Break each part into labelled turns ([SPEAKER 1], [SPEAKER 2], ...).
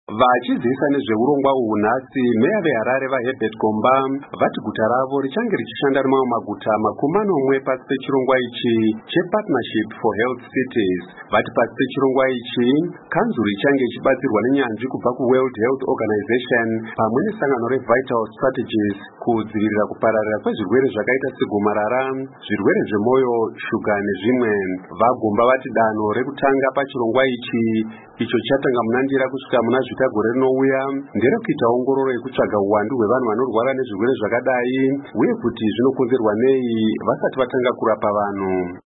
[SPEAKER 1] Vachiziviswa nezveurongwa uhu nhasi, meya veHarare vaHerbert Komba vati guta ravo richange richishanda nemamwe maguta 40 pasi pechirongwa ichi chePartnership for Health Cities. Vati pasi pechirongwa ichi, kanzuru ichange ichibatsirwa nenyanzvi kubva kuWorld Health Organization pamwe nesangano reVital Strategies kudzivirira kupararira kwezvirwere zvakaita segomarara, zvirwere zvemwoyo, shuga nezvimwe. Vagomba vati danho rekutanga pachirongwa ichi, icho chatanga munandira kusvika muna Zvita gore rinouya, nderekuita ongororo yekutsvaga uwandu hwevanhu vanorwara nezvirwere zvakadai uye kuti zvinokonzerwa nei vasati vatanga kurapa vanhu.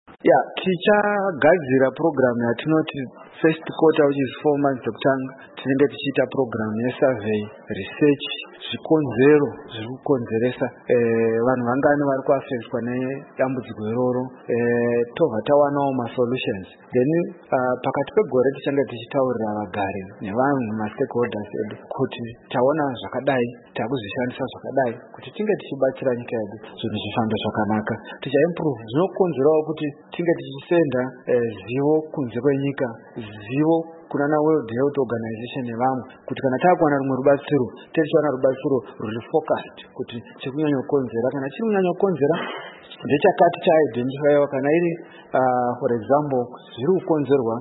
[SPEAKER 2] Tichagadzira program yatinoti first quarter, which is 4 months ekutanga, tinenge tichiita program yesurvey, research, zvikonzero zviri kukonzeresa vanhu vangani vari kuafectwa nedambudziko iroro, tobva tawanawo masolutions. Then pakati pegore tichange tichitaurira vagari nevanhu mastakeholders edu kuti taona zvakadai, takuzvishandisa zvakadai kuti tinge tichibatsira nyika yedu zvinhu zvifambe zvakanaka. Tichaimprove zvinokonzerawo kuti tinge tichisenda zivo kunze kwenyika, zivo kunana World Health Organization nevamwe, kuti kana takuwana rumwe rubatsiro tichiwana rubatsiro ruri focused kuti chikunyanya kukonzera, kana chiri kunyanya kukonzera ndechakati cha-identifyiwa, kana iri for example zviri kukonzerwa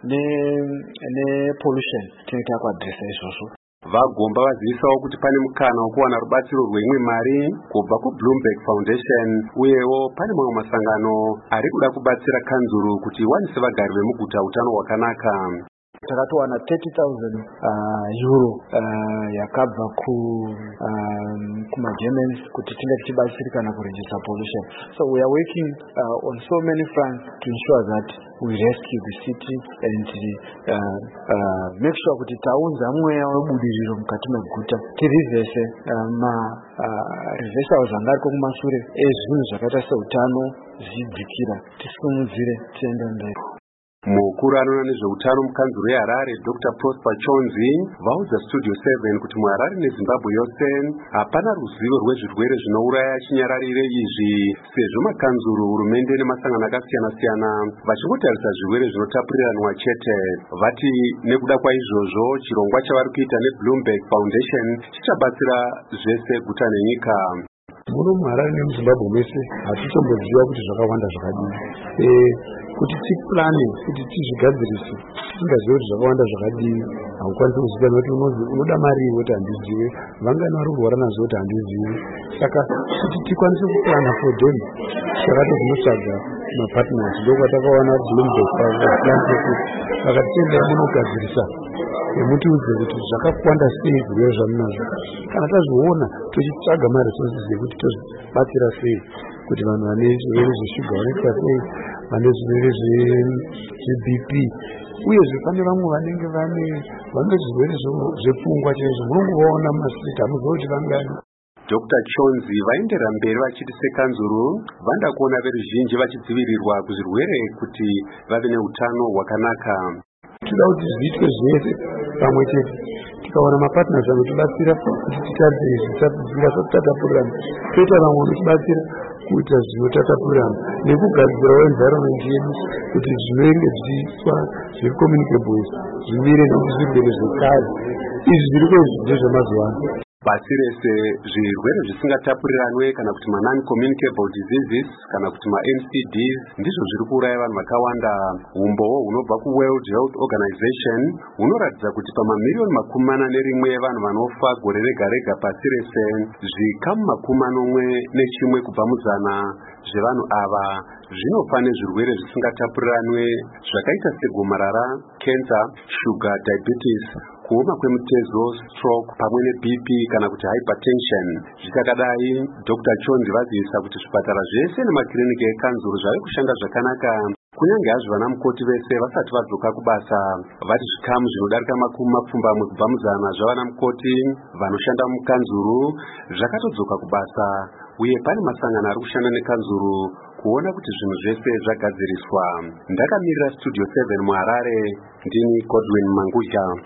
[SPEAKER 2] nepollution tinenge takuadresa izvozvo.
[SPEAKER 1] Vagomba vazivisawo kuti pane mukana wekuwana rubatsiro rweimwe mari kubva kuBloomberg Foundation, uyewo pane mamwe masangano ari kuda kubatsira kanzuru kuti iwanise vagari vemuguta utano hwakanaka.
[SPEAKER 2] Takatowana 30,000 euro yakabva kuma-Germans kuti tinge tichibatsirikana kureduce pollution. So we are working on so many fronts to ensure that we rescue the city and make sure kuti taunza mweya webudiriro mukati meguta, tirivese reversals anga ariko kumashure ezvinhu zvakaita seutano zvidzikira, tisimudzire tiende mberi.
[SPEAKER 1] Mukuru anoona nezveutano mukanzuru yeHarare Dr. Prosper Chonzi vaudza Studio 7 kuti muHarare neZimbabwe yose hapana ruzivo rwezvirwere zvinouraya chinyararire izvi, sezvo makanzuru, hurumende nemasangano akasiyana-siyana vachingotarisa zvirwere zvinotapuriranwa chete. Vati nekuda kwaizvozvo, chirongwa chavari kuita neBloomberg Foundation chichabatsira zvese guta nenyika.
[SPEAKER 3] Muno muHarare nemuZimbabwe mese hatitomboziva kuti zvakawanda zvakadini, kuti tiplane, kuti tizvigadzirise tisingazive kuti zvakawanda zvakadini haukwanisi kuziva, nokuti unoda mari kuti handizive, vangani vari kurwara nazvo kuti handizive. Saka kuti tikwanise kuplana for them, takati tinotsvaga mapartners, ndokwatakawana Bloomberg Foundation. Saka tienda munogadzirisa mutiudze kuti zvakawanda sei zvirwere zvamunazvo, kana tazviona tochitsvaga maresources ekuti tozvibatsira sei, kuti vanhu vane zvirwere zveshuga vanoita sei, vane zvirwere zveBP, uyezve pane vamwe vanenge vane zvirwere zvepfungwa chaizvo, munongovaona mumasiti hamuzivi kuti vangani.
[SPEAKER 1] Dr. Chonzi vaenderera mberi vachiti sekanzuru vanda kuona veruzhinji vachidzivirirwa kuzvirwere kuti vave neutano hwakanaka.
[SPEAKER 3] Tinoda kuti zviitwe zvese pamwe chete, tikaona mapartners anotibatsira kuti titarise zvisadzidzira zvatatapurirana, toita vamwe vanotibatsira kuita zvinotatapurirana, nekugadzirawo environment yedu kuti zvinenge zvichiitwa zviri communicable zvimire nekuti zvirwere zvekare. Izvi zviri kwezvemazuva ano.
[SPEAKER 1] Pasi rese zvirwere zvisingatapurirane kana kuti non-communicable diseases kana kuti NCDs ndizvo zviri kuuraya vanhu vakawanda. Umbowo hunobva kuWorld Health Organization hunoratidza kuti pamamiliyoni 41 evanhu vanofa gore rega-rega pasi rese, zvikamu 41 kubva muzana zvevanhu ava zvinofa nezvirwere zvisingatapuriranwe zvakaita segomarara, cancer, shuga, diabetes, kuoma kwemutezo, stroke pamwe neBP kana kuti hypertension. Zvichakadai, Dr. Chonzi vazivisa kuti zvipatara zvese nemakiriniki ekanzuru zvave kushanda zvakanaka, kunyange hazvo vana mukoti vese vasati vadzoka kubasa. Vati zvikamu zvinodarika 20 kubva muzana zvavana mukoti vanoshanda mukanzuru zvakatodzoka kubasa, uye pane masangano ari kushanda nekanzuru kuona kuti zvinhu zvese zvagadziriswa. Ndakamirira Studio 7 muHarare, ndini Godwin Mangudya.